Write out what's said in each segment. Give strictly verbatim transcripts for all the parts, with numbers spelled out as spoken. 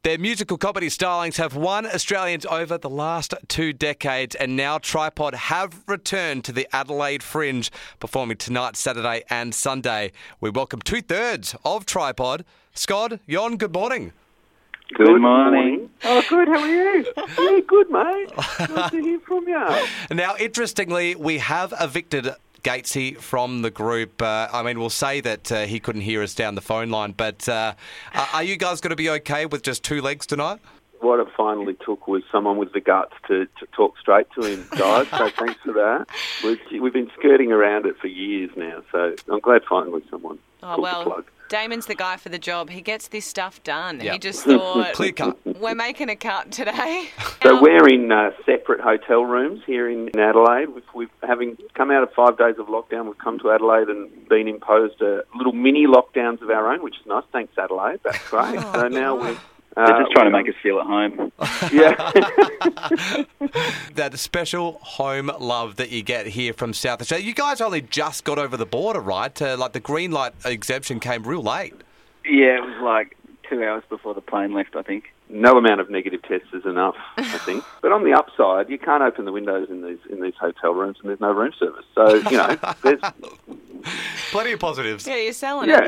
Their musical comedy stylings have won Australians over the last two decades, and now Tripod have returned to the Adelaide Fringe, performing tonight, Saturday and Sunday. We welcome two-thirds of Tripod. Scott, Jon, good morning. Good, good morning. morning. Oh, good. How are you? Yeah, good, mate. Nice to hear from you. Now, interestingly, we have evicted Gatesy from the group. Uh, I mean, we'll say that uh, he couldn't hear us down the phone line, but uh, are you guys going to be okay with just two legs tonight? What it finally took was someone with the guts to, to talk straight to him, guys, so thanks for that. We've, we've been skirting around it for years now, so I'm glad finally someone oh, pulled well, the plug. Damon's the guy for the job. He gets this stuff done. Yep. He just thought, clear cut. We're making a cut today. So Um, we're in uh, separate hotel rooms here in, in Adelaide. We've, we've having come out of five days of lockdown, we've come to Adelaide and been imposed a little mini lockdowns of our own, which is nice. Thanks, Adelaide. That's great. Oh, so now we're... Uh, They're just trying to make us feel at home. Yeah. That special home love that you get here from South Australia. You guys only just got over the border, right? Uh, like the green light exemption came real late. Yeah, it was like two hours before the plane left, I think. No amount of negative tests is enough, I think. But on the upside, you can't open the windows in these in these hotel rooms, and there's no room service. So you know, there's Plenty of positives. Yeah, you're selling yeah.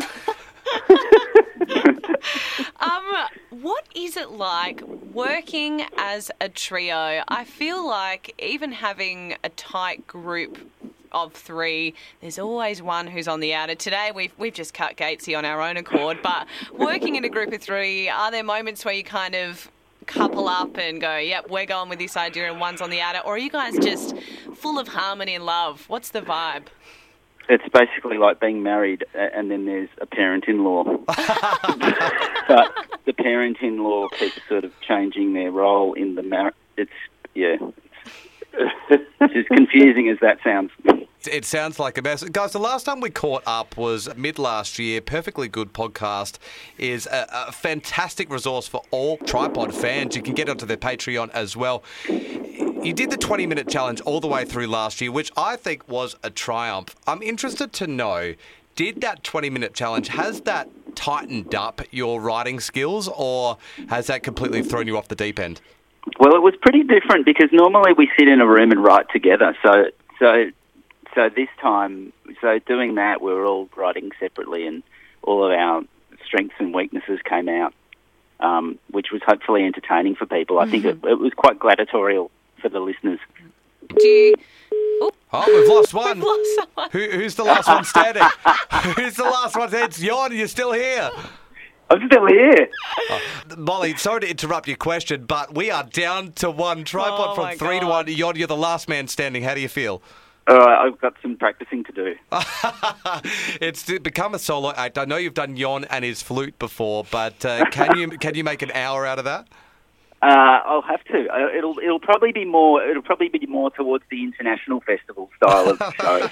it. um, what is it like working as a trio? I feel like even having a tight group of three, there's always one who's on the outer. Today we've we've just cut Gatesy on our own accord, but working in a group of three, are there moments where you kind of couple up and go, yep, we're going with this idea and one's on the outer, or are you guys just full of harmony and love? What's the vibe? It's basically like being married and then there's a parent-in-law. But the parent-in-law keeps sort of changing their role in the marriage. It's, yeah, it's, it's as confusing as that sounds. It sounds like a mess. Guys, the last time we caught up was mid-last year. Perfectly Good Podcast is a, a fantastic resource for all Tripod fans. You can get onto their Patreon as well. You did the twenty-minute challenge all the way through last year, which I think was a triumph. I'm interested to know, did that twenty-minute challenge, has that tightened up your writing skills, or has that completely thrown you off the deep end? Well, it was pretty different because normally we sit in a room and write together. So, so, so this time, so doing that, we were all writing separately, and all of our strengths and weaknesses came out, um, which was hopefully entertaining for people. I mm-hmm. think it, it was quite gladiatorial for the listeners. Do you... Oh, oh we've lost one. We've lost someone. Who, who's the last one standing? Who's the last one standing? It's Jon, you're still here. I'm still here. Oh, Molly, sorry to interrupt your question, but we are down to one. Tripod Oh, from my three God. to one. Jon, you're the last man standing. How do you feel? All right, I've got some practicing to do. It's become a solo act. I know you've done Jon and his flute before, but uh, can you can you make an hour out of that? Uh, I'll have to. Uh, it'll it'll probably be more. It'll probably be more towards the international festival style of show.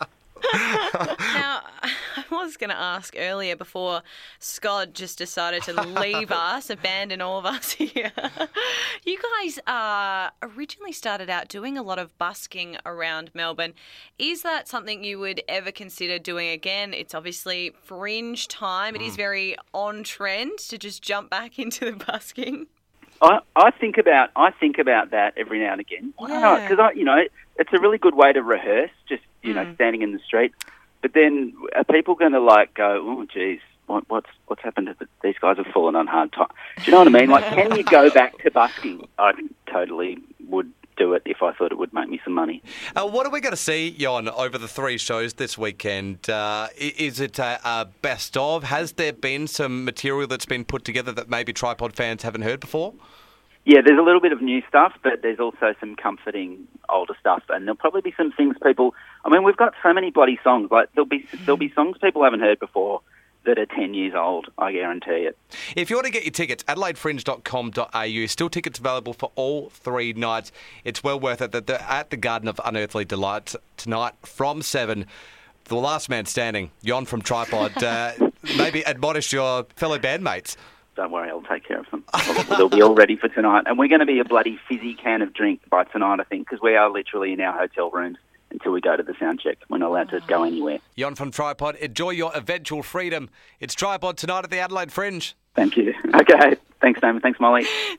Now, I was going to ask earlier before Scott just decided to leave us, abandon all of us here. You guys uh, originally started out doing a lot of busking around Melbourne. Is that something you would ever consider doing again? It's obviously fringe time. It is very on trend to just jump back into the busking. I, I think about I think about that every now and again. Yeah. Because I, you know, it's a really good way to rehearse. Just you know, Mm. standing in the street. But then, are people going to like go? Oh, geez, what, what's what's happened to the, these guys? Have fallen on hard time. Do you know what I mean? Like, can you go back to busking? I totally would do it if I thought it would make me some money. Uh, what are we going to see, Jon, over the three shows this weekend? Uh, is it a, a best of? Has there been some material that's been put together that maybe Tripod fans haven't heard before? Yeah, there's a little bit of new stuff, but there's also some comforting older stuff, and there'll probably be some things people. I mean, we've got so many bloody songs. Like there'll be there'll be songs people haven't heard before that are ten years old. I guarantee it. If you want to get your tickets, adelaide fringe dot com dot a u. Still tickets available for all three nights. It's well worth it. They're at the Garden of Unearthly Delight tonight from seven. The last man standing, Jon from Tripod. Uh, maybe admonish your fellow bandmates. Don't worry, I'll take care of them. They'll be all ready for tonight. And we're going to be a bloody fizzy can of drink by tonight, I think, because we are literally in our hotel rooms until we go to the sound check. We're not allowed to go anywhere. Jon from Tripod, enjoy your eventual freedom. It's Tripod tonight at the Adelaide Fringe. Thank you. Okay. Thanks, Damon. Thanks, Molly.